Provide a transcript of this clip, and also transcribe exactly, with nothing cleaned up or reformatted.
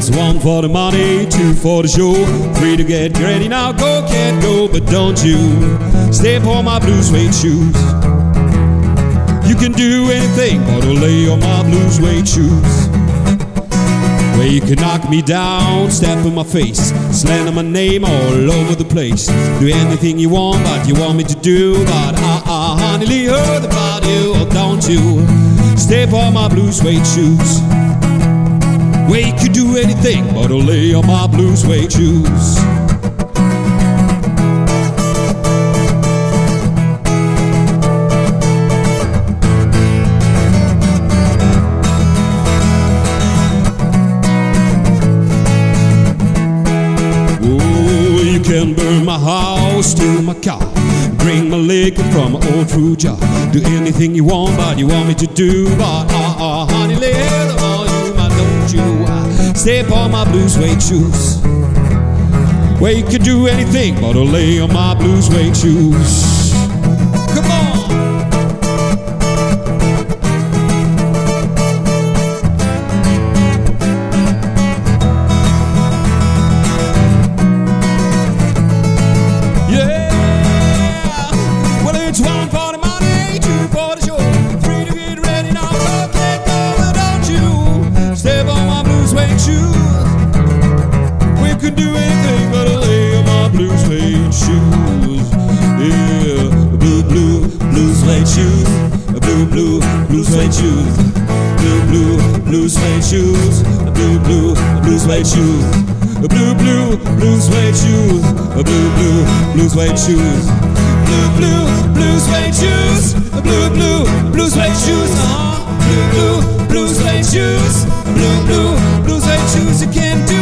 It's one for the money, two for the show, three to get ready. Now go, kid, go, but don't you step on my blue suede shoes. You can do anything but lay on my blue suede shoes. Well, you can knock me down, step in my face, slander my name all over the place. Do anything you want, but you want me to do. But ah, uh, uh, honey, Lee, heard about you, oh, don't you step on my blue suede shoes. Well, you can do anything but lay on my blue suede shoes. Can burn my house, steal my car, bring my liquor from my old fruit jar. Do anything you want, but you want me to do. But ah, uh, uh, honey, lay the volume, I don't you uh, step on my blue suede shoes. Well, you can do anything but lay on my blue suede shoes. Come on. It's one for the money, two for the show, three to get ready. Now go, get go, but don't you step on my blue suede shoes. We could do anything but lay on my blue suede shoes. Yeah, blue, blue, blue suede shoes. Blue, blue, blue suede shoes. Blue, blue, blue suede shoes. Blue, blue, blue suede shoes. Blue, blue, blue suede shoes. Blue, blue, blue suede shoes. Blue, blue, blue suede shoes. Blue, blue, blue suede shoes. Uh-huh. Blue, blue, blue suede shoes. Blue, blue, blue suede shoes. You can't do